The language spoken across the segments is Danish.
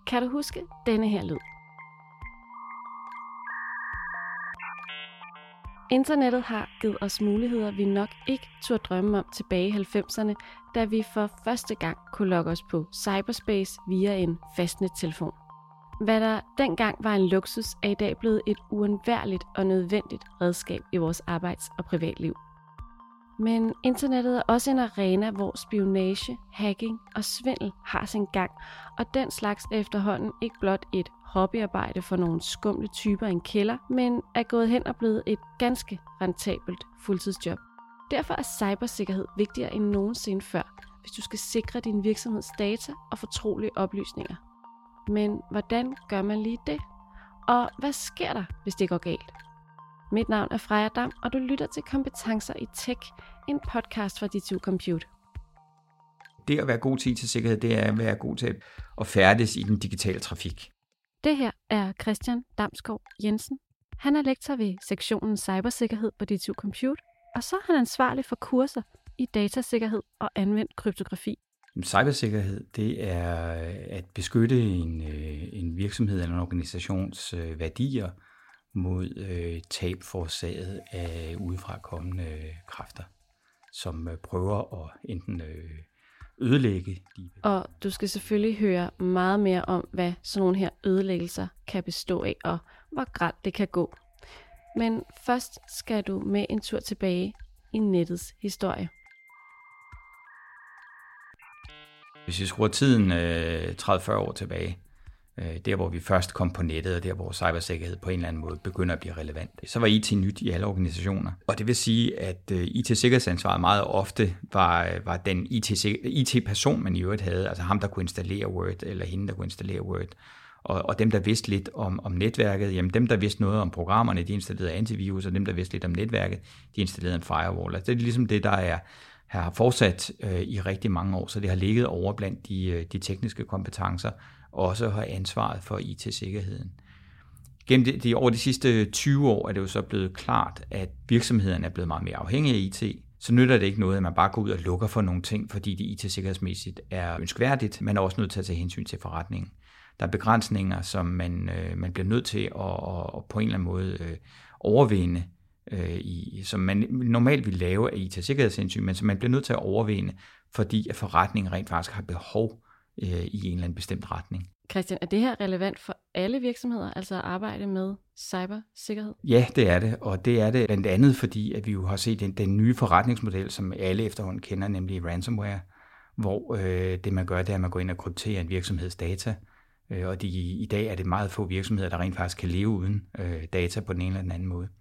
Kan du huske denne her lyd? Internettet har givet os muligheder, vi nok ikke turde drømme om tilbage i 90'erne, da vi for første gang kunne logge os på cyberspace via en fastnettelefon. Hvad der dengang var en luksus, er i dag blevet et uundværligt og nødvendigt redskab i vores arbejds- og privatliv. Men internettet er også en arena, hvor spionage, hacking og svindel har sin gang, og den slags er efterhånden ikke blot et hobbyarbejde for nogle skumle typer i en kælder, men er gået hen og blevet et ganske rentabelt fuldtidsjob. Derfor er cybersikkerhed vigtigere end nogensinde før, hvis du skal sikre din virksomheds data og fortrolige oplysninger. Men hvordan gør man lige det? Og hvad sker der, hvis det går galt? Mit navn er Freja Dam, og du lytter til Kompetencer i Tech, en podcast fra DTU Compute. Det at være god til IT-sikkerhed, det er at være god til at færdes i den digitale trafik. Det her er Christian Damsgaard Jensen. Han er lektor ved sektionen Cybersikkerhed på DTU Compute, og så er han ansvarlig for kurser i datasikkerhed og anvendt kryptografi. Cybersikkerhed, det er at beskytte en virksomhed eller en organisations værdier mod tab forårsaget af udefra kommende kræfter, som prøver at enten ødelægge. Og du skal selvfølgelig høre meget mere om, hvad sådan nogle her ødelæggelser kan bestå af, og hvor grelt det kan gå. Men først skal du med en tur tilbage i nettets historie. Hvis vi skruer tiden 30-40 år tilbage, der hvor vi først kom på nettet, og der hvor cybersikkerhed på en eller anden måde begynder at blive relevant, så var IT nyt i alle organisationer. Og det vil sige, at IT-sikkerhedsansvaret meget ofte var den IT-person, man i øvrigt havde, altså ham, der kunne installere Word, eller hende, der kunne installere Word. Og dem, der vidste lidt om netværket, jamen dem, der vidste noget om programmerne, de installerede antivirus, og dem, der vidste lidt om netværket, de installerede en firewall. Altså, det er ligesom det, der har fortsat i rigtig mange år, så det har ligget over blandt de tekniske kompetencer, og også har ansvaret for IT-sikkerheden. Gennem over de sidste 20 år er det jo så blevet klart, at virksomhederne er blevet meget mere afhængige af IT. Så nytter det ikke noget, at man bare går ud og lukker for nogle ting, fordi det IT-sikkerhedsmæssigt er ønskværdigt. Man er også nødt til at tage hensyn til forretningen. Der er begrænsninger, som man bliver nødt til at på en eller anden måde overvinde, som man normalt vil lave af IT-sikkerhedshensyn, men som man bliver nødt til at overvinde, fordi at forretningen rent faktisk har behov i en eller anden bestemt retning. Christian, er det her relevant for alle virksomheder, altså at arbejde med cybersikkerhed? Ja, det er det, og det er det blandt andet, fordi at vi jo har set den nye forretningsmodel, som alle efterhånden kender, nemlig ransomware, hvor det man gør, det er, at man går ind og krypterer en virksomheds data, og i dag er det meget få virksomheder, der rent faktisk kan leve uden data på den ene eller den anden måde.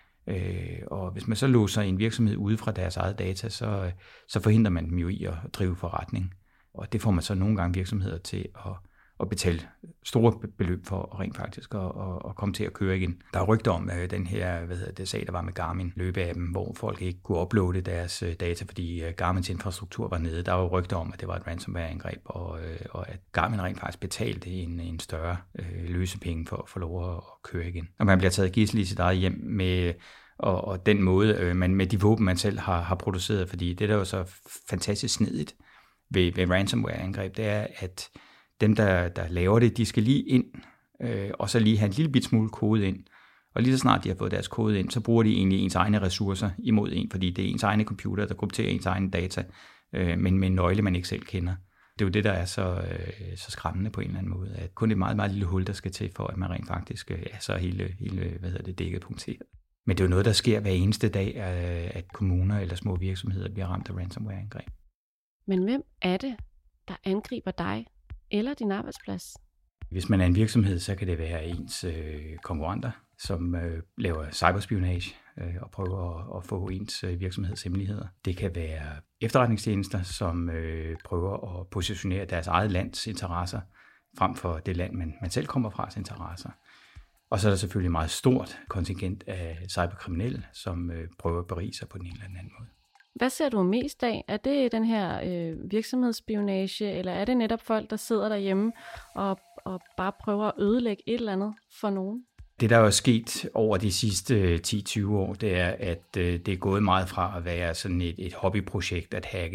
Og hvis man så låser en virksomhed ude fra deres eget data, så forhindrer man dem jo i at drive forretning. Og det får man så nogle gange virksomheder til at betale store beløb for rent faktisk at komme til at køre igen. Der er rygter om den her sag, der var med Garmin løbeappen, hvor folk ikke kunne uploade deres data, fordi Garmins infrastruktur var nede. Der var rygter om, at det var et ransomware-angreb, og at Garmin rent faktisk betalte en større løsepenge for at få lov at køre igen. Og man bliver taget gidsel i sit eget hjem med og den måde, man med de våben, man selv har produceret, fordi det der er jo så fantastisk snedigt ved ransomware-angreb, det er, at dem, der laver det, de skal lige ind, og så lige have en lille bit smule kode ind. Og lige så snart de har fået deres kode ind, så bruger de egentlig ens egne ressourcer imod en, fordi det er ens egne computer, der krypterer ens egne data, men med en nøgle, man ikke selv kender. Det er jo det, der er så skræmmende på en eller anden måde, at kun et meget, meget lille hul, der skal til, for at man rent faktisk så er hele dækket punkteret. Men det er jo noget, der sker hver eneste dag, at kommuner eller små virksomheder bliver ramt af ransomware-angreb. Men hvem er det, der angriber dig eller din arbejdsplads? Hvis man er en virksomhed, så kan det være ens konkurrenter, som laver cyberspionage og prøver at få ens virksomhedshemmeligheder. Det kan være efterretningstjenester, som prøver at positionere deres eget lands interesser frem for det land, man selv kommer fra interesser. Og så er der selvfølgelig et meget stort kontingent af cyberkriminelle, som prøver at berige sig på den ene eller anden måde. Hvad ser du mest af? Er det den her virksomhedsspionage, eller er det netop folk, der sidder derhjemme og bare prøver at ødelægge et eller andet for nogen? Det, der er sket over de sidste 10-20 år, det er, at det er gået meget fra at være sådan et hobbyprojekt at hacke,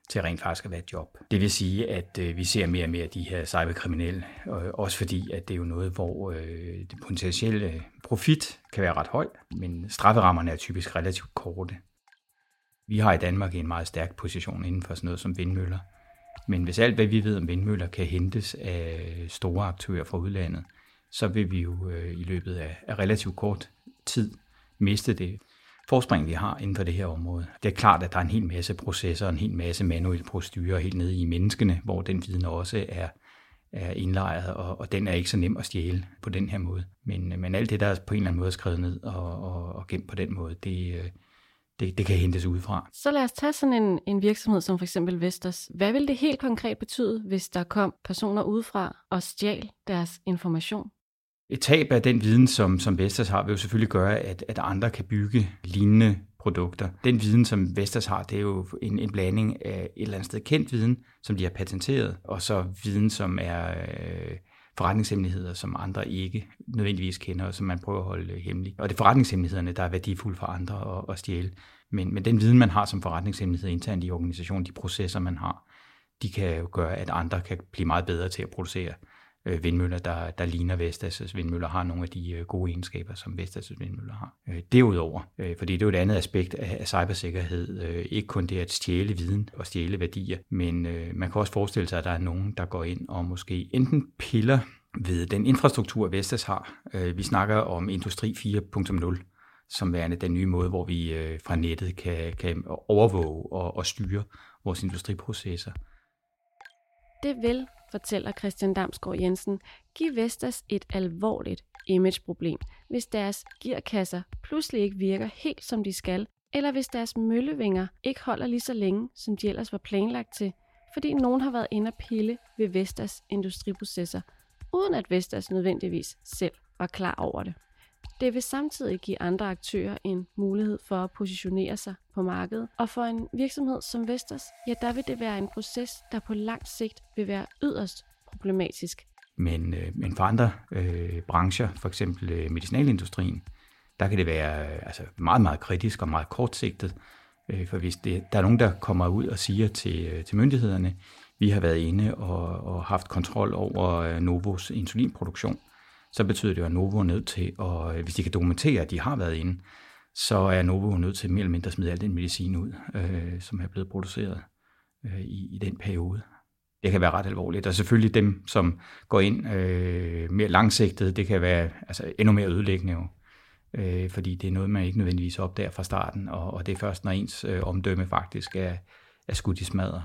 til rent faktisk at være et job. Det vil sige, at vi ser mere og mere af de her cyberkriminelle, også fordi, at det er jo noget, hvor det potentielle profit kan være ret høj, men strafferammerne er typisk relativt korte. Vi har i Danmark en meget stærk position inden for sådan noget som vindmøller, men hvis alt, hvad vi ved om vindmøller, kan hentes af store aktører fra udlandet, så vil vi jo i løbet af relativt kort tid miste det forspring, vi har inden for det her område. Det er klart, at der er en hel masse processer, en hel masse manuelle procedurer helt nede i menneskene, hvor den viden også er indlejret, og den er ikke så nem at stjæle på den her måde. Men alt det, der er på en eller anden måde skrevet ned og gemt på den måde, det kan hentes udefra. Så lad os tage sådan en virksomhed som for eksempel Vestas. Hvad vil det helt konkret betyde, hvis der kom personer udefra og stjal deres information? Et tab af den viden, som Vestas har, vil jo selvfølgelig gøre, at andre kan bygge lignende produkter. Den viden, som Vestas har, det er jo en blanding af et eller andet sted kendt viden, som de har patenteret, og så viden, som er forretningshemmeligheder, som andre ikke nødvendigvis kender, og som man prøver at holde hemmeligt. Og det er forretningshemmelighederne, der er værdifulde for andre at stjæle. Men den viden, man har som forretningshemmelighed internt i organisationen, de processer, man har, de kan jo gøre, at andre kan blive meget bedre til at producere vindmøller, der ligner Vestas' vindmøller, har nogle af de gode egenskaber, som Vestas' vindmøller har. Derudover, fordi det er jo et andet aspekt af cybersikkerhed, ikke kun det at stjæle viden og stjæle værdier, men man kan også forestille sig, at der er nogen, der går ind og måske enten piller ved den infrastruktur, Vestas har. Vi snakker om Industri 4.0, som værende den nye måde, hvor vi fra nettet kan overvåge og styre vores industriprocesser. Det vil, fortæller Christian Damsgaard Jensen, give Vestas et alvorligt imageproblem, hvis deres gearkasser pludselig ikke virker helt som de skal, eller hvis deres møllevinger ikke holder lige så længe, som de ellers var planlagt til, fordi nogen har været inde og pille ved Vestas industriprocesser, uden at Vestas nødvendigvis selv var klar over det. Det vil samtidig give andre aktører en mulighed for at positionere sig på markedet, og for en virksomhed som Vestas, ja, der vil det være en proces, der på lang sigt vil være yderst problematisk. Men for andre brancher, for eksempel medicinalindustrien, der kan det være meget, meget kritisk og meget kortsigtet, for hvis der er nogen, der kommer ud og siger til myndighederne, vi har været inde og haft kontrol over Novos insulinproduktion, så betyder det jo, at Novo er nødt til, og hvis de kan dokumentere, at de har været inde, så er Novo nødt til mere eller mindre at smide al den medicin ud, som er blevet produceret i den periode. Det kan være ret alvorligt, og selvfølgelig dem, som går ind mere langsigtet, det kan være endnu mere ødelæggende jo, fordi det er noget, man ikke nødvendigvis opdager fra starten, og det er først, når ens omdømme faktisk er skudt i smadre.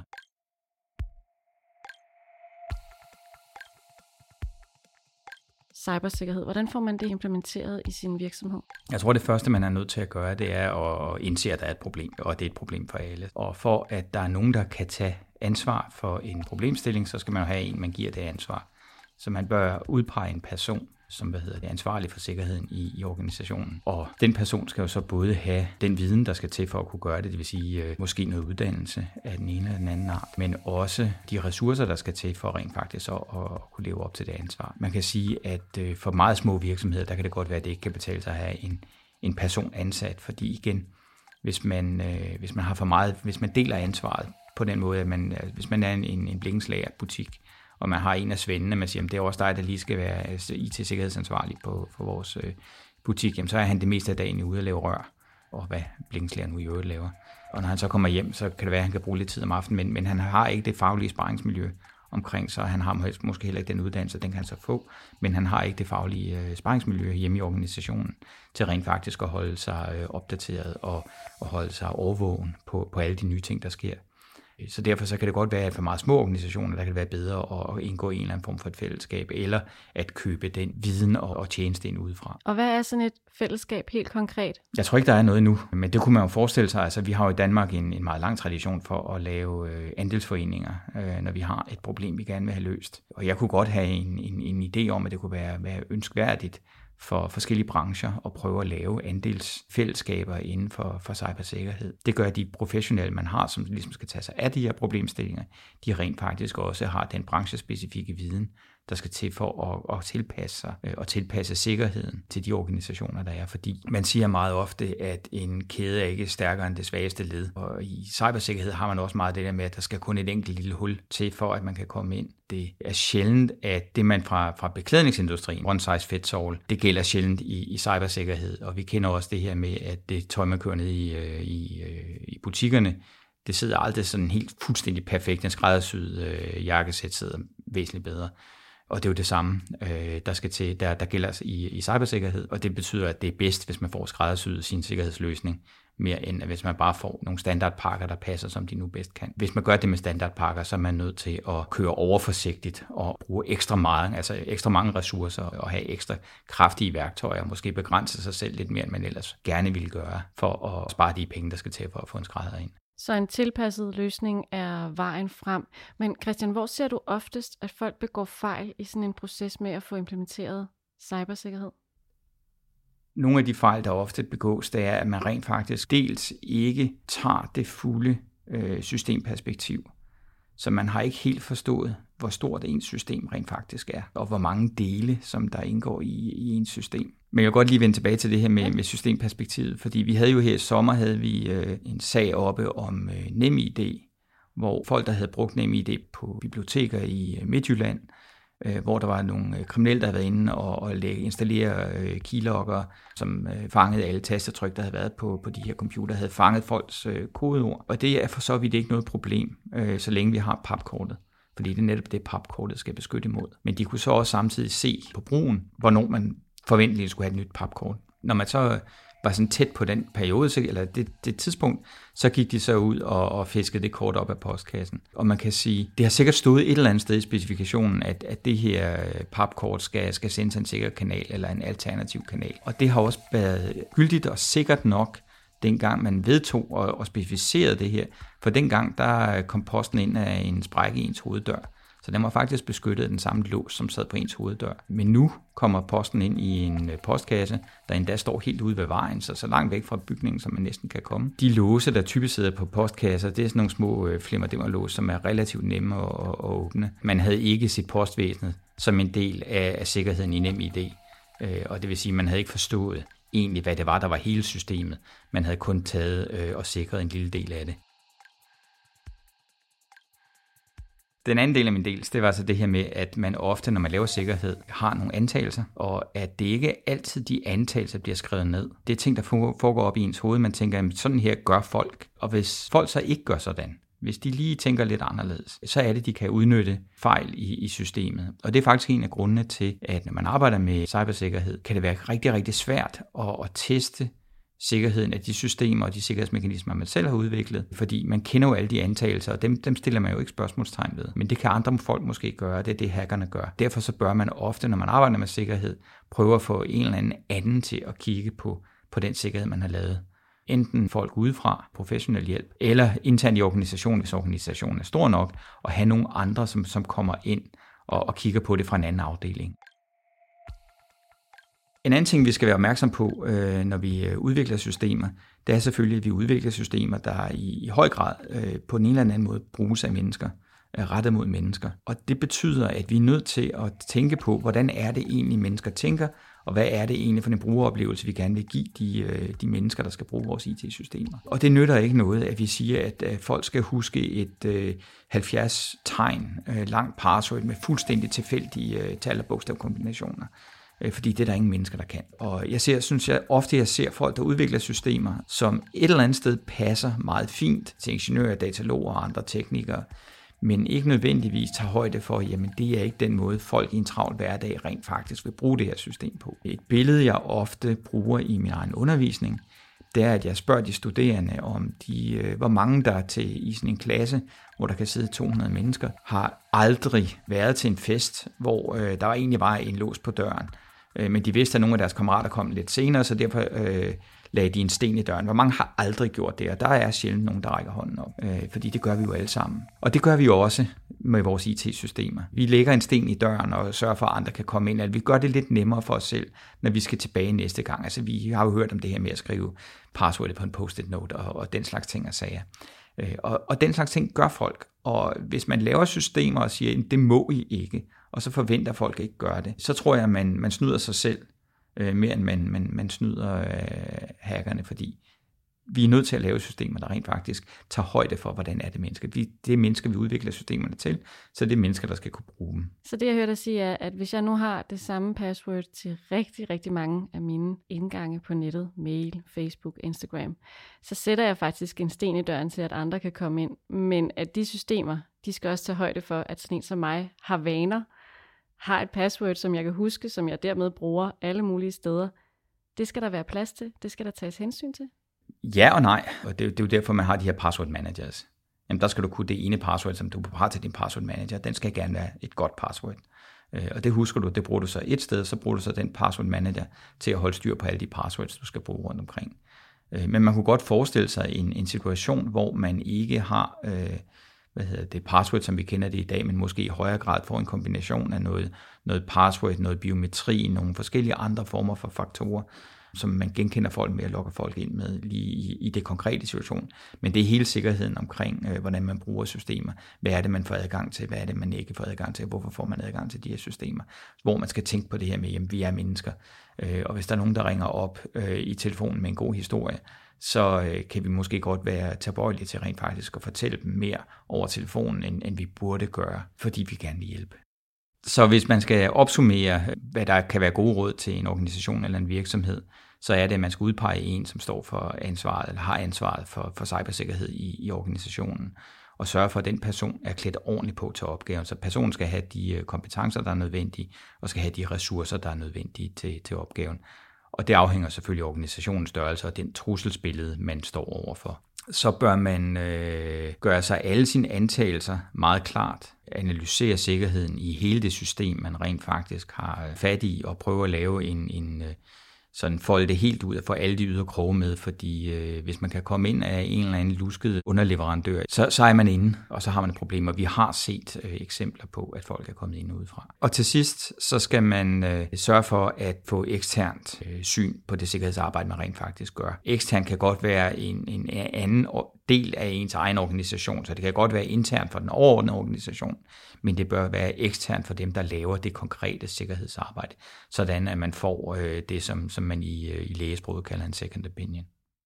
Cybersikkerhed. Hvordan får man det implementeret i sin virksomhed? Jeg tror, det første, man er nødt til at gøre, det er at indse, at der er et problem, og det er et problem for alle. Og for at der er nogen, der kan tage ansvar for en problemstilling, så skal man jo have en, man giver det ansvar. Så man bør udpege en person, som er ansvarlig for sikkerheden i organisationen. Og den person skal jo så både have den viden, der skal til for at kunne gøre det, det vil sige måske noget uddannelse af den ene eller den anden art, men også de ressourcer, der skal til for rent faktisk at kunne leve op til det ansvar. Man kan sige, at for meget små virksomheder, der kan det godt være, at det ikke kan betale sig at have en person ansat, fordi igen, hvis man har for meget, hvis man deler ansvaret på den måde, at hvis man er en blikkenslagerbutik, og man har en af svendene, man siger, at det er også dig, der lige skal være IT-sikkerhedsansvarlig for vores butik, jamen, så er han det meste af dagen ude at lave rør, og hvad blikkenslager nu i øvrigt laver. Og når han så kommer hjem, så kan det være, at han kan bruge lidt tid om aftenen, men han har ikke det faglige sparringsmiljø omkring, så han har måske heller ikke den uddannelse, den kan han så få, men han har ikke det faglige sparringsmiljø hjemme i organisationen til rent faktisk at holde sig opdateret og holde sig overvågen på alle de nye ting, der sker. Så derfor så kan det godt være, at for meget små organisationer, der kan det være bedre at indgå i en eller anden form for et fællesskab, eller at købe den viden og tjeneste ind udefra. Og hvad er sådan et fællesskab helt konkret? Jeg tror ikke, der er noget endnu, men det kunne man jo forestille sig. Altså, vi har jo i Danmark en meget lang tradition for at lave andelsforeninger, når vi har et problem, vi gerne vil have løst. Og jeg kunne godt have en idé om, at det kunne være ønskværdigt for forskellige brancher og prøve at lave andelsfællesskaber inden for cybersikkerhed. Det gør, at de professionelle, man har, som ligesom skal tage sig af de her problemstillinger, de rent faktisk også har den branchespecifikke viden, der skal til for at tilpasse sig og tilpasse sikkerheden til de organisationer, der er. Fordi man siger meget ofte, at en kæde er ikke stærkere end det svageste led. Og i cybersikkerhed har man også meget det der med, at der skal kun et enkelt lille hul til, for at man kan komme ind. Det er sjældent, at det man fra beklædningsindustrien, one size fits all, det gælder sjældent i cybersikkerhed. Og vi kender også det her med, at det tøj, man kører ned i butikkerne, det sidder aldrig sådan helt fuldstændig perfekt. En skræddersyet jakkesæt sidder væsentligt bedre. Og det er jo det samme, der skal til, der gælder i cybersikkerhed, og det betyder, at det er bedst, hvis man får skræddersyet sin sikkerhedsløsning, mere end hvis man bare får nogle standardpakker, der passer, som de nu bedst kan. Hvis man gør det med standardpakker, så er man nødt til at køre overforsigtigt og bruge ekstra mange ressourcer og have ekstra kraftige værktøjer, og måske begrænse sig selv lidt mere, end man ellers gerne ville gøre, for at spare de penge, der skal til for at få en skrædder ind. Så en tilpasset løsning er vejen frem. Men Christian, hvor ser du oftest, at folk begår fejl i sådan en proces med at få implementeret cybersikkerhed? Nogle af de fejl, der ofte begås, det er, at man rent faktisk dels ikke tager det fulde systemperspektiv. Så man har ikke helt forstået, hvor stort ens system rent faktisk er, og hvor mange dele, som der indgår i ens system. Men jeg vil godt lige vende tilbage til det her med systemperspektivet, fordi vi havde jo her i sommer en sag oppe om NemID, hvor folk, der havde brugt NemID på biblioteker i Midtjylland, hvor der var nogle kriminelle, der havde været inde og installere keylogger, som fangede alle tastetryk, der havde været på de her computer, havde fanget folks kodeord. Og det er for så vidt ikke noget problem, så længe vi har PAP-kortet. Fordi det er netop det, PAP-kortet skal beskytte imod. Men de kunne så også samtidig se på brugen, hvornår man forventeligt skulle have et nyt PAP-kort. Når man så var sådan tæt på den periode, eller det tidspunkt, så gik de så ud og fiskede det kort op af postkassen. Og man kan sige, det har sikkert stået et eller andet sted i specifikationen, at det her PAP-kort skal sendes en sikker kanal eller en alternativ kanal. Og det har også været gyldigt og sikkert nok, dengang man vedtog og specificerede det her. For dengang, der kom posten ind af en sprække i ens hoveddør. Så den var faktisk beskyttet af den samme lås, som sad på ens hoveddør. Men nu kommer posten ind i en postkasse, der endda står helt ude ved vejen, så langt væk fra bygningen, som man næsten kan komme. De låse, der typisk sidder på postkasser, det er sådan nogle små flimmerdimmerlåse, som er relativt nemme at åbne. Man havde ikke sit postvæsenet som en del af sikkerheden i NemID. Og det vil sige, at man havde ikke forstået egentlig, hvad det var, der var hele systemet. Man havde kun taget og sikret en lille del af det. Den anden del af min del, det var altså det her med, at man ofte, når man laver sikkerhed, har nogle antagelser, og at det ikke altid de antagelser bliver skrevet ned. Det er ting, der foregår op i ens hoved. Man tænker, at sådan her gør folk. Og hvis folk så ikke gør sådan, hvis de lige tænker lidt anderledes, så er det, de kan udnytte fejl i systemet. Og det er faktisk en af grundene til, at når man arbejder med cybersikkerhed, kan det være rigtig, rigtig svært at teste sikkerheden af de systemer og de sikkerhedsmekanismer, man selv har udviklet, fordi man kender jo alle de antagelser, og dem stiller man jo ikke spørgsmålstegn ved. Men det kan andre folk måske gøre, det er det hackerne gør. Derfor så bør man ofte, når man arbejder med sikkerhed, prøve at få en eller anden til at kigge på den sikkerhed, man har lavet. Enten folk udefra, professionel hjælp, eller internt i organisationen, hvis organisationen er stor nok, og have nogle andre, som kommer ind og kigger på det fra en anden afdeling. En anden ting, vi skal være opmærksom på, når vi udvikler systemer, det er selvfølgelig, at vi udvikler systemer, der i høj grad på en eller anden måde bruges af mennesker, rettet mod mennesker. Og det betyder, at vi er nødt til at tænke på, hvordan er det egentlig, mennesker tænker, og hvad er det egentlig for en brugeroplevelse, vi gerne vil give de mennesker, der skal bruge vores IT-systemer. Og det nytter ikke noget, at vi siger, at folk skal huske et 70 tegn langt password med fuldstændig tilfældige tal- og bogstavkombinationer. Fordi det er der ingen mennesker, der kan. Og jeg ser folk, der udvikler systemer, som et eller andet sted passer meget fint til ingeniører, dataloger og andre teknikere, men ikke nødvendigvis tager højde for, jamen det er ikke den måde, folk i en travl hverdag rent faktisk vil bruge det her system på. Et billede, jeg ofte bruger i min egen undervisning, det er, at jeg spørger de studerende om, hvor mange der i sådan en klasse, hvor der kan sidde 200 mennesker, har aldrig været til en fest, hvor der egentlig var en lås på døren. Men de vidste, at nogle af deres kammerater kom lidt senere, så derfor lagde de en sten i døren. Hvor mange har aldrig gjort det, og der er sjældent nogen, der rækker hånden op, fordi det gør vi jo alle sammen. Og det gør vi jo også med vores IT-systemer. Vi lægger en sten i døren og sørger for, at andre kan komme ind. Vi gør det lidt nemmere for os selv, når vi skal tilbage næste gang. Altså, vi har jo hørt om det her med at skrive passwordet på en post-it note og den slags ting og sager. Og den slags ting gør folk. Og hvis man laver systemer og siger, det må I ikke, og så forventer folk ikke gøre det, så tror jeg, at man snyder sig selv mere end man snyder hackerne, fordi vi er nødt til at lave systemer, der rent faktisk tager højde for, hvordan er det mennesker. Det er mennesker, vi udvikler systemerne til, så det er mennesker, der skal kunne bruge dem. Så det, jeg hørte dig sige, er, at hvis jeg nu har det samme password til rigtig, rigtig mange af mine indgange på nettet, mail, Facebook, Instagram, så sætter jeg faktisk en sten i døren til, at andre kan komme ind. Men at de systemer, de skal også tage højde for, at sådan en som mig har vaner, har et password, som jeg kan huske, som jeg dermed bruger alle mulige steder. Det skal der være plads til. Det skal der tages hensyn til. Ja og nej, og det er jo derfor, man har de her password managers. Jamen, der skal du kunne det ene password, som du har til din password manager, den skal gerne være et godt password. Og det husker du, det bruger du så et sted, så bruger du så den password manager til at holde styr på alle de passwords, du skal bruge rundt omkring. Men man kunne godt forestille sig en situation, hvor man ikke har password, som vi kender det i dag, men måske i højere grad får en kombination af noget password, noget biometri, nogle forskellige andre former for faktorer, som man genkender folk med og lokker folk ind med lige i det konkrete situation. Men det er hele sikkerheden omkring, hvordan man bruger systemer. Hvad er det, man får adgang til? Hvad er det, man ikke får adgang til? Hvorfor får man adgang til de her systemer? Hvor man skal tænke på det her med, at vi er mennesker. Og hvis der er nogen, der ringer op i telefonen med en god historie, så kan vi måske godt være tilbøjelige til rent faktisk at fortælle dem mere over telefonen, end vi burde gøre, fordi vi gerne vil hjælpe. Så hvis man skal opsummere, hvad der kan være gode råd til en organisation eller en virksomhed, så er det, at man skal udpege en, som står for ansvaret, eller har ansvaret for cybersikkerhed i organisationen, og sørge for, at den person er klædt ordentligt på til opgaven. Så personen skal have de kompetencer, der er nødvendige, og skal have de ressourcer, der er nødvendige til opgaven. Og det afhænger selvfølgelig af organisationens størrelse og den trusselsbillede, man står overfor. Så bør man gøre sig alle sine antagelser meget klart, analysere sikkerheden i hele det system, man rent faktisk har fat i, og prøve at lave en sådan folde det helt ud og få alle de ydre kroge med, fordi hvis man kan komme ind af en eller anden lusket underleverandør, så er man inde, og så har man et problem, og vi har set eksempler på, at folk er kommet ind udefra. Og til sidst, så skal man sørge for at få eksternt syn på det sikkerhedsarbejde, man rent faktisk gør. Eksternt kan godt være en anden del af ens egen organisation, så det kan godt være internt for den overordnede organisation, men det bør være eksternt for dem, der laver det konkrete sikkerhedsarbejde, sådan at man får det, som man i lægesproget kalder en second opinion.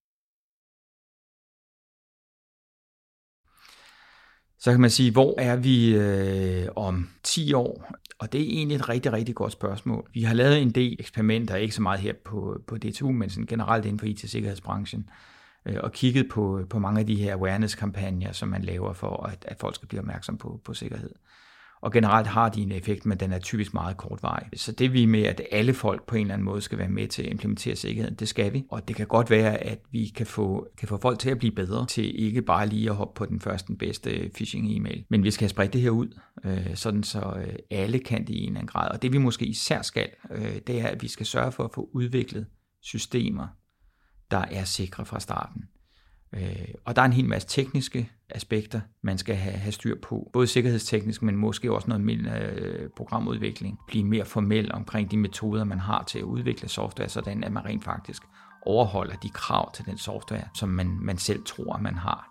Så kan man sige, hvor er vi om 10 år? Og det er egentlig et rigtig, rigtig godt spørgsmål. Vi har lavet en del eksperimenter, ikke så meget her på DTU, men sådan generelt inden for IT-sikkerhedsbranchen, og kigget på mange af de her awareness-kampagner, som man laver for, at folk skal blive opmærksom på sikkerhed. Og generelt har de en effekt, men den er typisk meget kortvarig. Så det vi med, at alle folk på en eller anden måde skal være med til at implementere sikkerheden, det skal vi. Og det kan godt være, at vi kan få folk til at blive bedre, til ikke bare lige at hoppe på den bedste phishing-e-mail. Men vi skal have spredt det her ud, sådan så alle kan det i en eller anden grad. Og det vi måske især skal, det er, at vi skal sørge for at få udviklet systemer, der er sikre fra starten. Og der er en hel masse tekniske aspekter, man skal have styr på. Både sikkerhedsteknisk, men måske også noget mere programudvikling. Blive mere formel omkring de metoder, man har til at udvikle software, sådan at man rent faktisk overholder de krav til den software, som man selv tror, man har.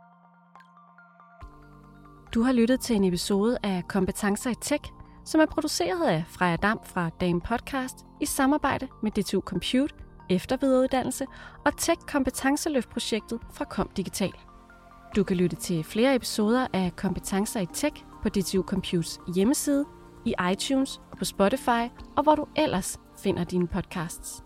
Du har lyttet til en episode af Kompetencer i Tech, som er produceret af Freja Dam fra Dame Podcast i samarbejde med DTU Compute, eftervidereuddannelse og Tech-kompetenceløft-projektet fra KomDigital. Du kan lytte til flere episoder af Kompetencer i Tech på DTU Computes hjemmeside, i iTunes og på Spotify, og hvor du ellers finder dine podcasts.